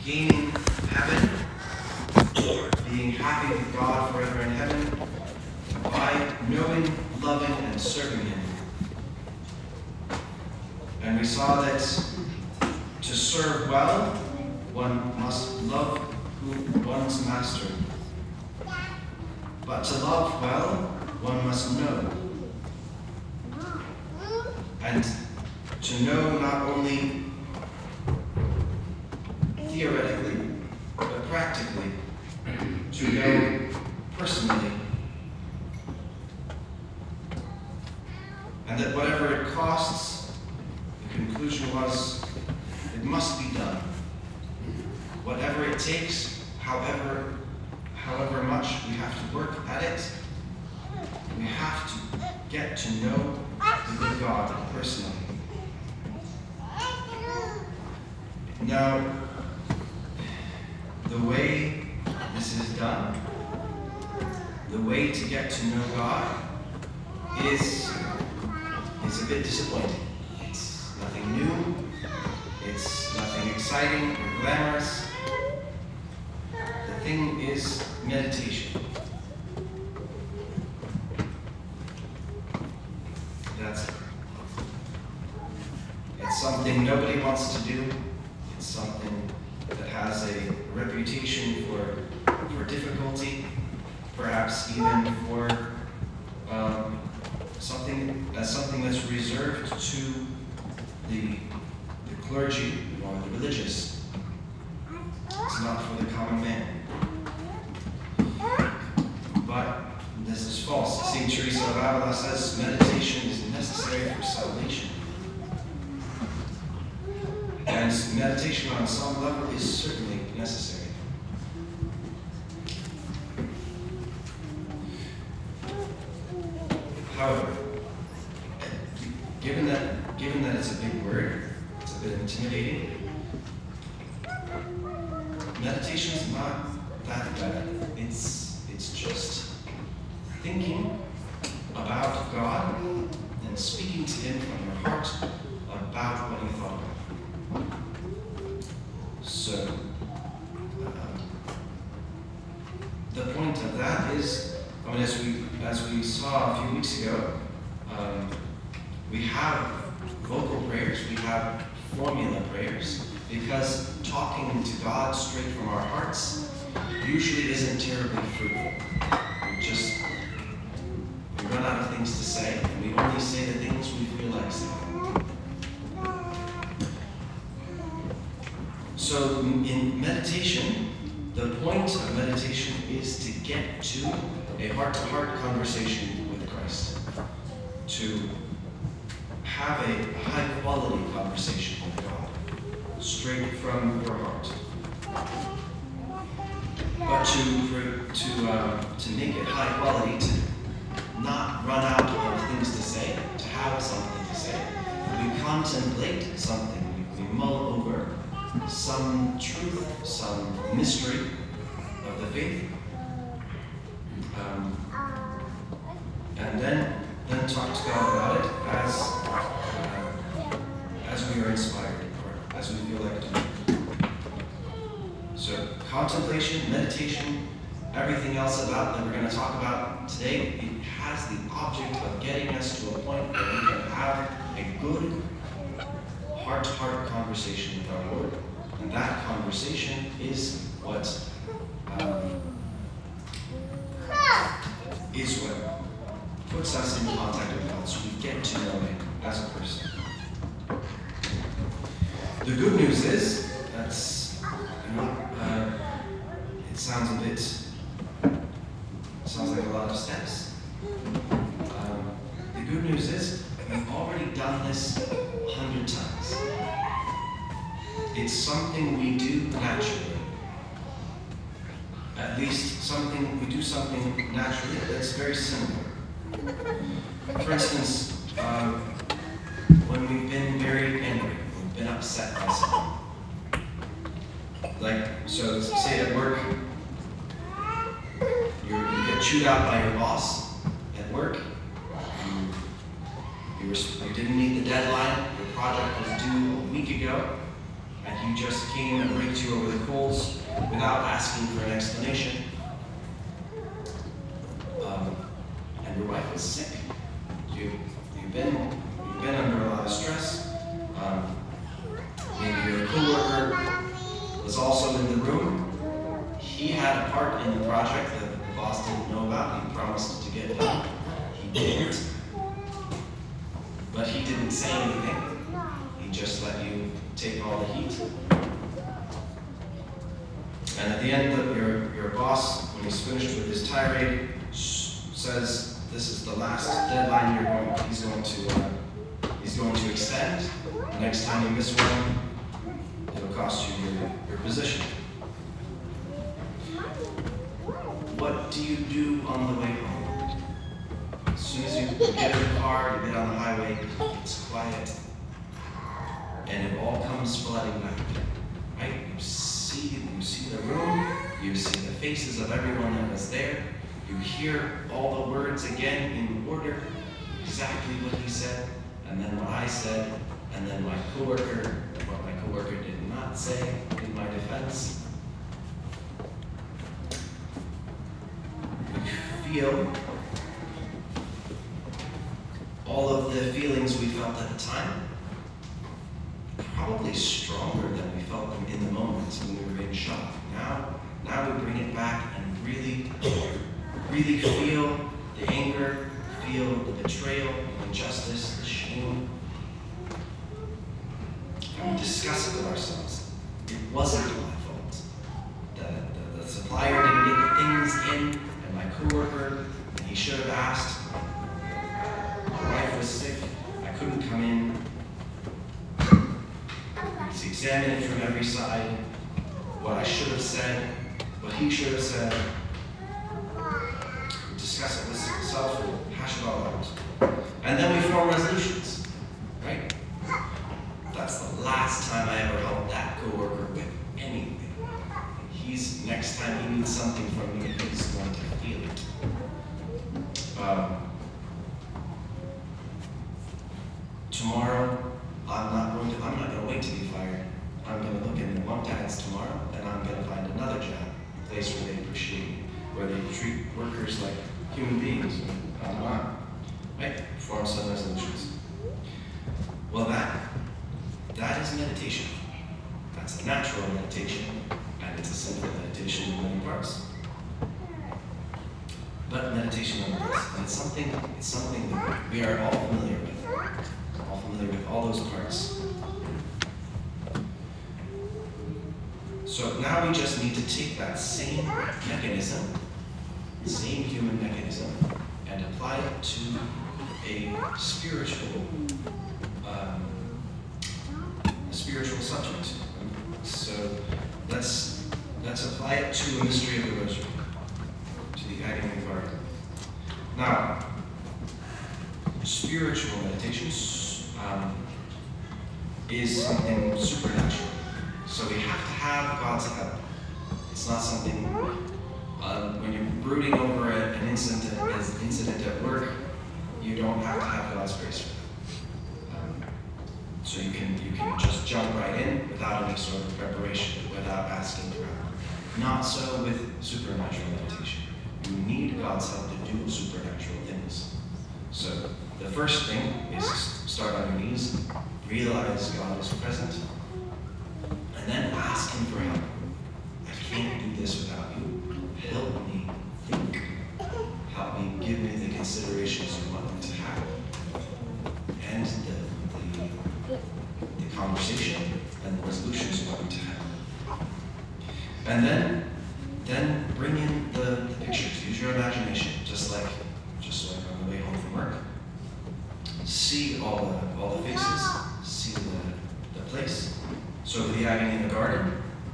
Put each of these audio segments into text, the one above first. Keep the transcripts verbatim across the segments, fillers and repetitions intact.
gaining heaven, being happy with God forever in heaven, by knowing, loving, and serving Him. And we saw that to serve well, one must love who one's master. But to love well, one must know. And to know not only theoretically, but practically, to know personally. And that whatever it costs, the conclusion was, it must be done. Whatever it takes, however, however much we have to work at it, we have to get to know the good God personally. Now, the way this is done, the way to get to know God is, is a bit disappointing. It's nothing new, it's nothing exciting or glamorous. The thing is meditation. That's it. It's something nobody wants to do. It's something that has a reputation for, for difficulty, perhaps even for um, something as something that's reserved to the, the clergy or the religious. It's not for the common man. But this is false. Saint Teresa of Avila says meditation is necessary for salvation. And meditation on some level is certainly necessary. However, given that, given that it's a big word, it's a bit intimidating, meditation is not that bad. It's, it's just thinking about God and speaking to Him from your heart about what you thought about. So, um, the point of that is, I mean, as we as we saw a few weeks ago, um, we have vocal prayers, we have formula prayers, because talking to God straight from our hearts usually isn't terribly fruitful. We just we run out of things to say, and we only say the things we feel like saying. So in meditation, the point of meditation is to get to a heart-to-heart conversation with Christ, to have a high-quality conversation with God, straight from your heart. But to to uh, to make it high quality, to not run out of things to say, to have something to say, we contemplate something, we, we mull over some truth, some mystery of the faith, um, and then then talk to God about it as uh, as we are inspired or as we feel like doing. So contemplation, meditation, everything else about that we're going to talk about today, it has the object of getting us to a point where we can have a good heart-to-heart conversation with our Lord. And that conversation is what um, is what puts us in contact with God, so we get to know Him as a person. The good news is, that's, you know, uh, it sounds a bit, sounds like a lot of steps. Um, the good news is, we've already done this a hundred times. It's something we do naturally. At least something, we do something naturally that's very similar. For instance, um, when we've been very angry, we've been upset by something. Like, so say at work, you're, you get chewed out by your boss at work. You, you, were, you didn't meet the deadline, your project was due a week ago, and he just came and raked you over the coals without asking for an explanation. Um, and your wife was sick. You, you've been you've been under a lot of stress. Um, maybe your coworker was also in the room. He had a part in the project that the boss didn't know about. He promised to get done. He didn't. But he didn't say anything. He just let you take all the heat. And at the end, of your, your boss, when he's finished with his tirade, says, "This is the last deadline you're going. He's going to. Uh, he's going to extend. The next time you miss one, it'll cost you your, your position." What do you do on the way home? As soon as you get in the car, you get on the highway, it's quiet, and it all comes flooding back. Right? You see, you see the room, you see the faces of everyone that was there, you hear all the words again in order, exactly what he said, and then what I said, and then my coworker, what my coworker did not say in my defense. We feel all of the feelings we felt at the time, probably stronger than we felt them in the moment when we were in shock. Now, now we bring it back and really, really feel the anger, feel the betrayal, the injustice, the shame. And we discuss it with ourselves. It wasn't my fault. The, the, the supplier didn't get the things in, and my coworker, he should have asked. My wife was sick. I couldn't come in. He's examining it from every side. What I should have said, what he should have said. We discuss it with ourselves and hash it all out. And then we form resolutions, right? That's the last time I ever helped that coworker with anything. He's, next time he needs something from me, he's going to feel it. Um, tomorrow, I'm not going to, I'm not going to wait to be fired. I'm going to look in the one tax tomorrow, and I'm going to find another job, a place where they appreciate me, where they treat workers like human beings. And on and on. Right? Form some resolutions. Well, that, that is meditation. That's a natural meditation, and it's a simple meditation in many parts. But meditation nonetheless, and it's something, it's something that we are all familiar with. All familiar with all those parts. So now we just need to take that same mechanism, same human mechanism, and apply it to a spiritual, um, a spiritual subject. So let's let's apply it to a mystery of the Rosary, to the agony of the garden. Now, spiritual meditation um, is something supernatural. So we have to have God's help. It's not something, uh, when you're brooding over a, an incident, an incident at work, you don't have to have God's grace for that. Um, so you can you can just jump right in without any sort of preparation, without asking for help. Not so with supernatural meditation. You need God's help to do supernatural things. So the first thing is start on your knees, realize God is present, and then ask Him for help. I can't do this without you. Help me think. Help me, give me the considerations you want me to have. And the, the, the conversation and the resolutions you want me to have. And then, then bring in the, the pictures. Use your imagination, just like, just like on the way home from work. See all the all the faces. See the, the place. So the agony in the garden,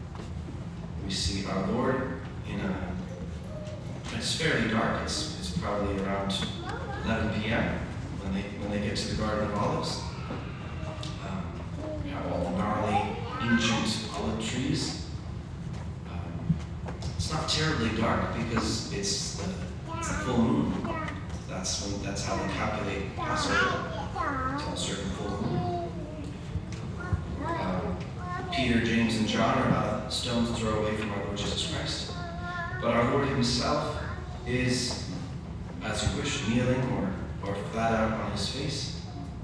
we see our Lord in a. It's fairly dark. It's it's probably around eleven p.m. when they when they get to the Garden of Olives. Um, we have all the gnarly, ancient olive trees. Um, it's not terribly dark because it's the, it's the full moon. That's when that's how they calculate Passover. It's a certain full moon. Um, Peter, James, and John are not a stone's throw away from our Lord Jesus Christ. But our Lord himself is, as you wish, kneeling or, or flat out on his face.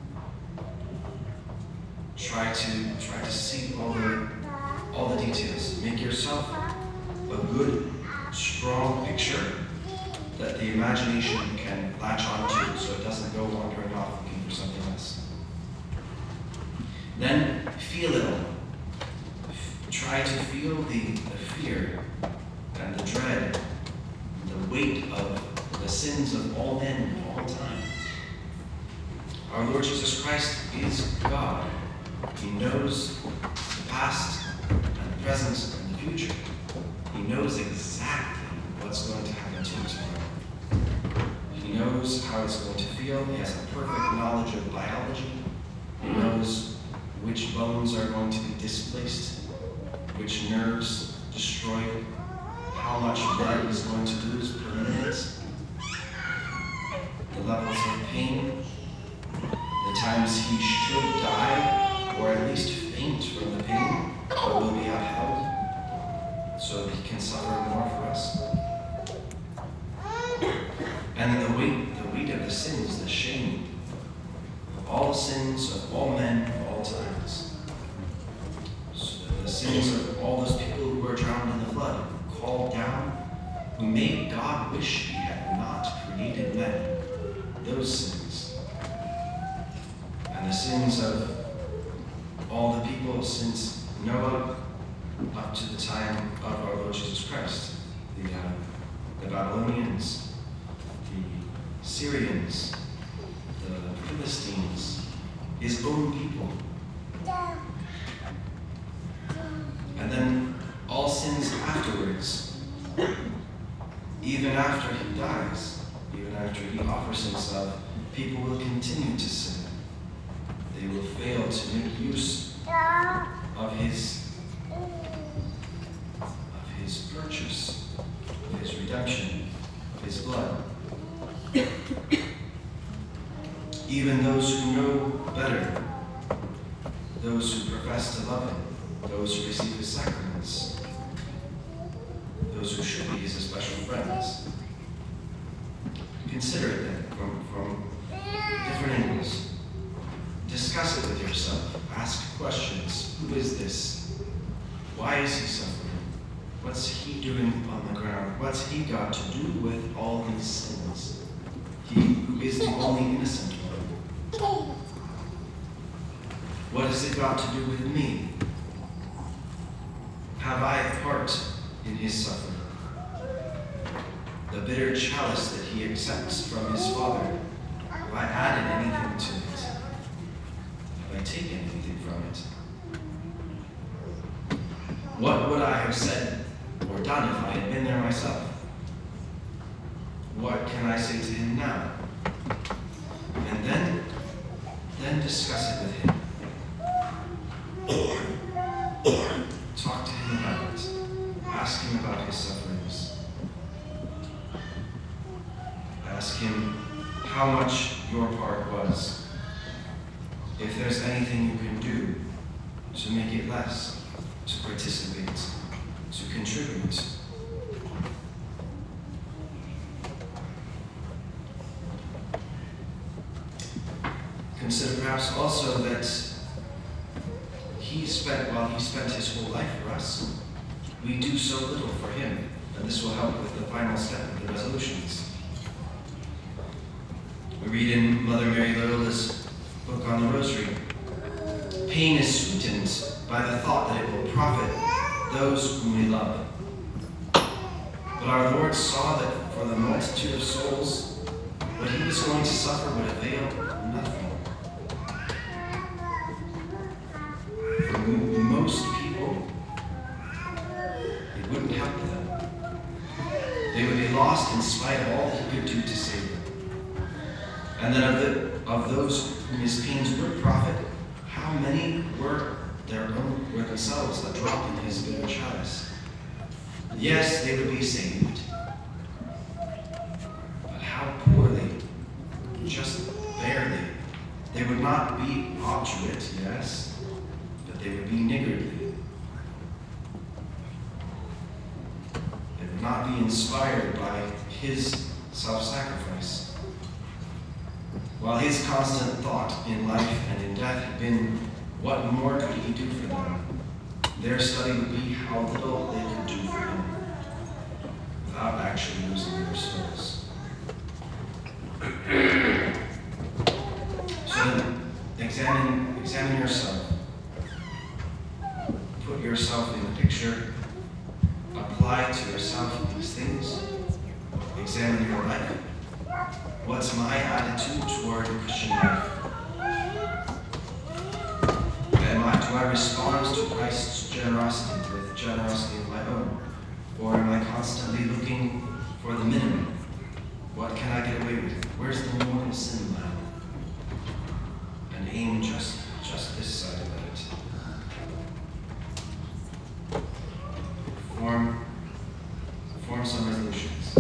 Try to try to see all the all the details. Make yourself a good, strong picture that the imagination can latch onto so it doesn't go wandering off looking for something else. Then feel it all. Try to feel the, the fear and the dread, the weight of the sins of all men all time. Our Lord Jesus Christ is God. He knows the past and the present and the future. He knows exactly what's going to happen to you tomorrow. He knows how it's going to feel. He has a perfect knowledge of biology. He knows which bones are going to be displaced, which nerves destroyed, how much blood is going to lose per minute, the levels of pain, the times he should die, or at least faint from the pain, but will be upheld, so that he can suffer more for us. And then the weight, the weight of the sins, the shame of all sins of all men of all times. So the sins of all those people who were drowned in the flood, called down, who made God wish he had not created men. Those sins. And the sins of all the people since Noah up to the time of our Lord Jesus Christ. The, uh, the Babylonians, the Syrians, the Philistines, his own people. And then all sins afterwards, even after he dies, even after he offers himself, people will continue to sin. They will fail to make use of his, of his purchase, of his redemption, of his blood. Even those who know better, those who profess to love him, those who receive his sacraments, those who should be his special friends. Consider it then from, from different angles. Discuss it with yourself. Ask questions. Who is this? Why is he suffering? What's he doing on the ground? What's he got to do with all these sins? He who is the only innocent one. What has it got to do with me? Have I a part in his suffering? The bitter chalice that he accepts from his Father, have I added anything to it? Have I taken anything from it? What would I have said or done if I had been there myself? What can I say to him now? And then, then discuss it with him. Talk to him about it. Ask him about his sufferings. Ask him how much your part was. If there's anything you can do to make it less, to participate, to contribute. Consider perhaps also that he spent, while he spent his whole life for us, we do so little for him, and this will help with the final step of the resolutions. We read in Mother Mary Loyola's book on the Rosary, pain is sweetened by the thought that it will profit those whom we love. But our Lord saw that for the multitude of souls, what he was going to suffer would avail nothing. For most people, it wouldn't help them. They would be lost in spite of all that he could do to save them. And then of, the, of those whom his pains would profit, how many were their own, were themselves a drop in his bitter chalice? Yes, they would be saved. But how poorly, just barely. They would not be obdurate, yes, but they would be niggardly. not be inspired by his self-sacrifice. While his constant thought in life and in death had been, what more could he do for them? Their study would be how little they could do for him without actually losing their souls. So then, examine, examine yourself. Put yourself in the picture. Apply to yourself these things. Examine your life. What's my attitude toward Christian life? Am I, do I respond to Christ's generosity with generosity of my own? Or am I constantly looking for the minimum? What can I get away with? Where's the mortal sin line? And aim just, just this side of it. Form, form some resolutions.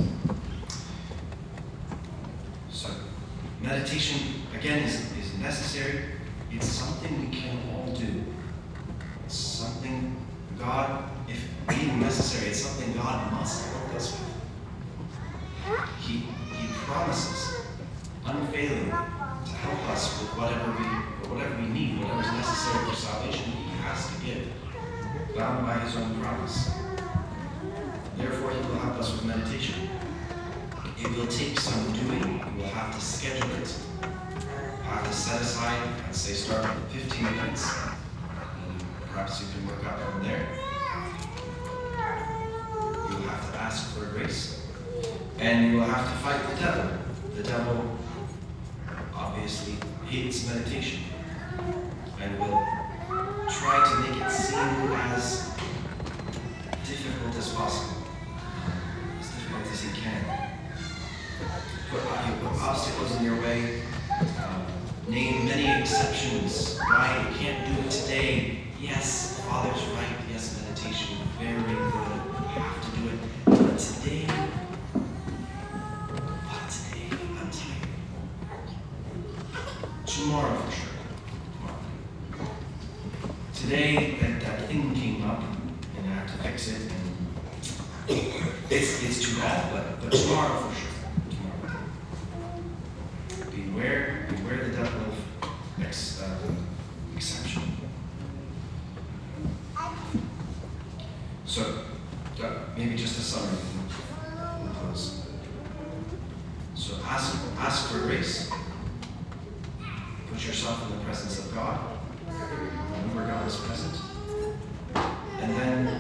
So, meditation, again, is, is necessary. It's something we can all do. It's something God, if being necessary, it's something God must help us with. He, he promises, unfailing, to help us with whatever we, whatever we need, whatever is necessary for salvation. He has to give, bound by his own promise. Therefore, he will help us with meditation. It will take some doing. You will have to schedule it. Have to set aside, I'd say start with fifteen minutes, and perhaps you can work out from there. You will have to ask for grace, and you will have to fight the devil. The devil obviously hates meditation, and will try to make it seem as difficult as possible, as difficult as he can. Put, he'll put obstacles in your way. Um, Name many exceptions why you can't do it today. Yes, Father's right. Yes, meditation, very good. You have to do it. But today, but today, I'm tired. Tomorrow for sure. Tomorrow. Today, that, that thing came up, and I have to fix it. And it's, it's too bad, but, but tomorrow for sure. Beware, beware the devil of ex, uh, exception. So, uh, maybe just a summary. We'll close. So, ask, ask for grace. Put yourself in the presence of God. Remember God is present. And then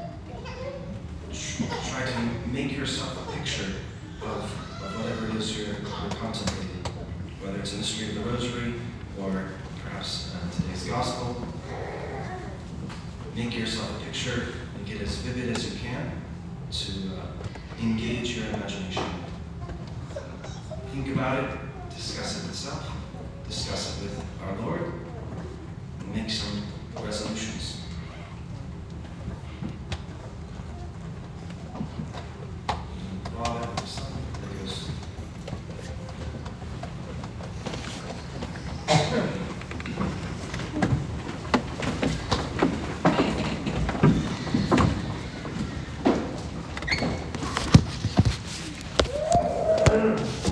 try to make yourself a picture of, of whatever it is you're, you're contemplating. Whether it's a mystery of the Rosary or perhaps uh, today's Gospel. Make yourself a picture, make it as vivid as you can to uh, engage your imagination. Think about it, discuss it with self, discuss it with our Lord, and make some resolutions.